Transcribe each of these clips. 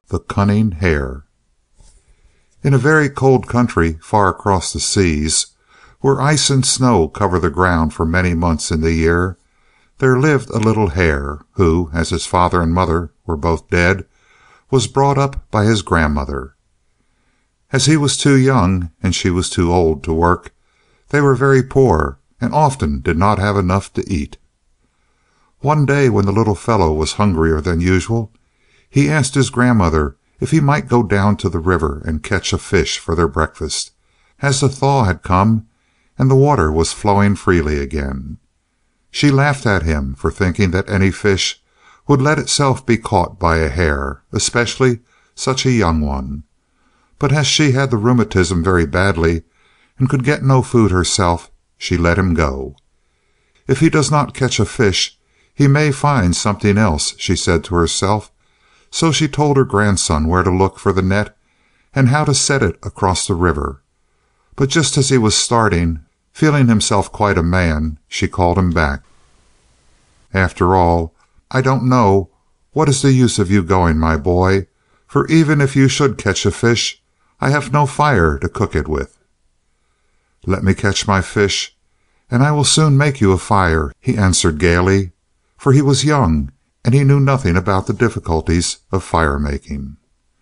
The Cunning Hare. In a very cold country far across the seas, where ice and snow cover the ground for many months in the year, there lived a little hare who, as his father and mother were both dead, was brought up by his grandmother. As he was too young and she was too old to work, they were very poor and often did not have enough to eat. One day when the little fellow was hungrier than usual, he asked his grandmother if he might go down to the river and catch a fish for their breakfast, as the thaw had come and the water was flowing freely again. She laughed at him for thinking that any fish would let itself be caught by a hare, especially such a young one. But as she had the rheumatism very badly and could get no food herself, she let him go. If he does not catch a fish, he may find something else, she said to herself. So she told her grandson where to look for the net and how to set it across the river. But just as he was starting, feeling himself quite a man, she called him back. "After all, I don't know what is the use of you going, my boy, for even if you should catch a fish, I have no fire to cook it with." "Let me catch my fish, and I will soon make you a fire," he answered gaily, for he was young and he knew nothing about the difficulties of fire-making.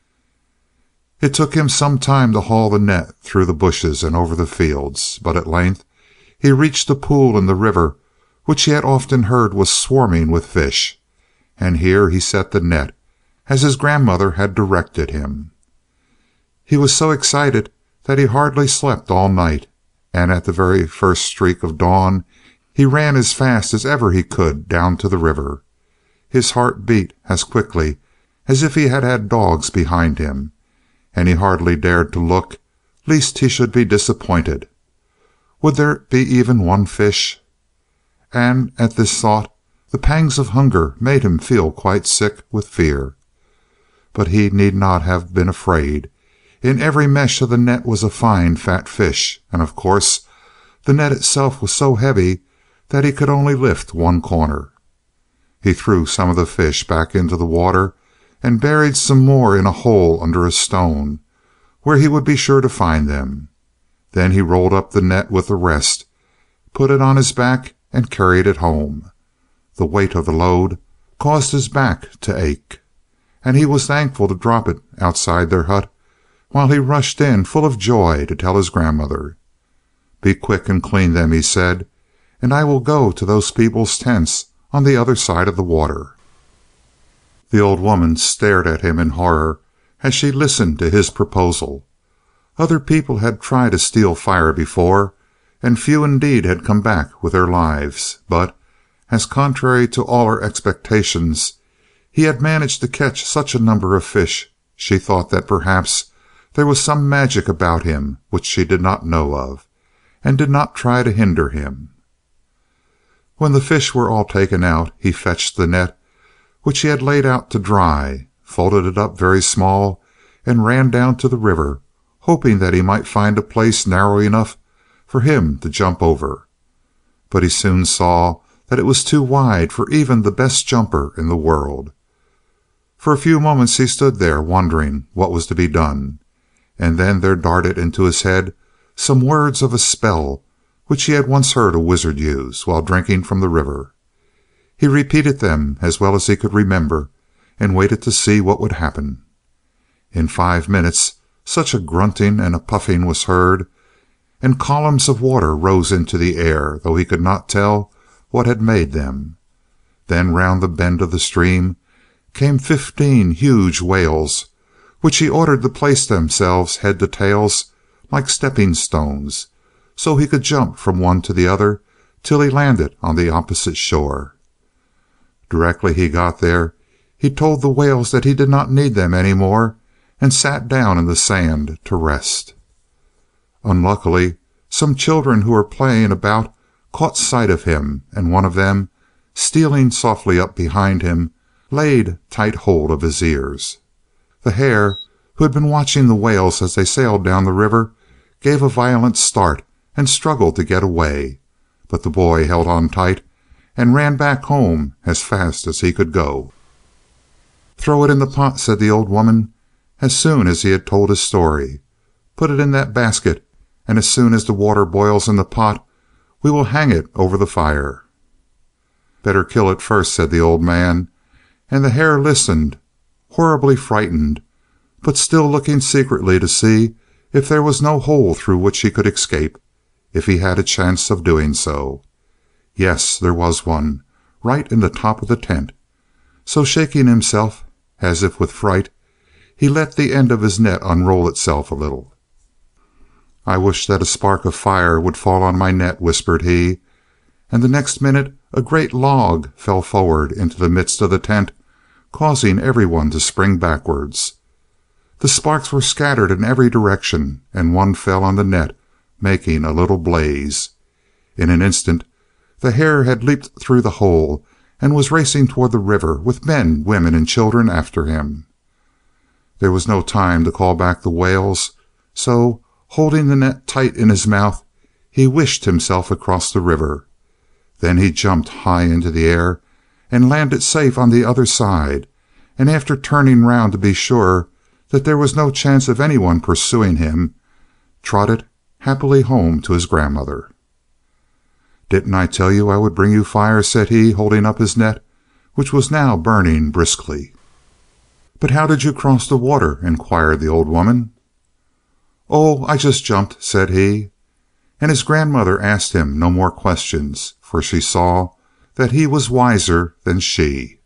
It took him some time to haul the net through the bushes and over the fields, but at length he reached a pool in the river which he had often heard was swarming with fish, and here he set the net, as his grandmother had directed him. He was so excited that he hardly slept all night, and at the very first streak of dawn he ran as fast as ever he could down to the river. His heart beat as quickly as if he had had dogs behind him, and he hardly dared to look, lest he should be disappointed. Would there be even one fish? And at this thought the pangs of hunger made him feel quite sick with fear. But he need not have been afraid. In every mesh of the net was a fine fat fish, and of course the net itself was so heavy that he could only lift one corner. He threw some of the fish back into the water and buried some more in a hole under a stone, where he would be sure to find them. Then he rolled up the net with the rest, put it on his back, and carried it home. The weight of the load caused his back to ache, and he was thankful to drop it outside their hut, while he rushed in full of joy to tell his grandmother. "Be quick and clean them," he said, "and I will go to those people's tents on the other side of the water." The old woman stared at him in horror as she listened to his proposal. Other people had tried to steal fire before, and few indeed had come back with their lives, but, as contrary to all her expectations, he had managed to catch such a number of fish, she thought that perhaps there was some magic about him which she did not know of, and did not try to hinder him. When the fish were all taken out, he fetched the net, which he had laid out to dry, folded it up very small, and ran down to the river, hoping that he might find a place narrow enough for him to jump over. But he soon saw that it was too wide for even the best jumper in the world. For a few moments he stood there wondering what was to be done, and then there darted into his head some words of a spell which he had once heard a wizard use while drinking from the river. He repeated them as well as he could remember, and waited to see what would happen. In 5 minutes such a grunting and a puffing was heard, and columns of water rose into the air, though he could not tell what had made them. Then round the bend of the stream came 15 huge whales, which he ordered to place themselves head to tails like stepping stones, so he could jump from one to the other till he landed on the opposite shore. Directly he got there, he told the whales that he did not need them any more, and sat down in the sand to rest. Unluckily, some children who were playing about caught sight of him, and one of them, stealing softly up behind him, laid tight hold of his ears. The hare, who had been watching the whales as they sailed down the river, gave a violent start and struggled to get away, but the boy held on tight and ran back home as fast as he could go. "Throw it in the pot," said the old woman, as soon as he had told his story. "Put it in that basket, and as soon as the water boils in the pot, we will hang it over the fire." "Better kill it first," said the old man, and the hare listened, horribly frightened, but still looking secretly to see if there was no hole through which he could escape, if he had a chance of doing so. Yes, there was one, right in the top of the tent. So shaking himself as if with fright, he let the end of his net unroll itself a little. "I wish that a spark of fire would fall on my net," whispered he, and the next minute a great log fell forward into the midst of the tent, causing everyone to spring backwards. The sparks were scattered in every direction, and one fell on the net, making a little blaze. In an instant the hare had leaped through the hole and was racing toward the river, with men, women, and children after him. There was no time to call back the whales, so, holding the net tight in his mouth, he wished himself across the river. Then he jumped high into the air and landed safe on the other side, and after turning round to be sure that there was no chance of anyone pursuing him, trotted happily home to his grandmother. "Didn't I tell you I would bring you fire?" said he, holding up his net, which was now burning briskly. "But how did you cross the water?" inquired the old woman. "Oh, I just jumped," said he, and his grandmother asked him no more questions, for she saw that he was wiser than she.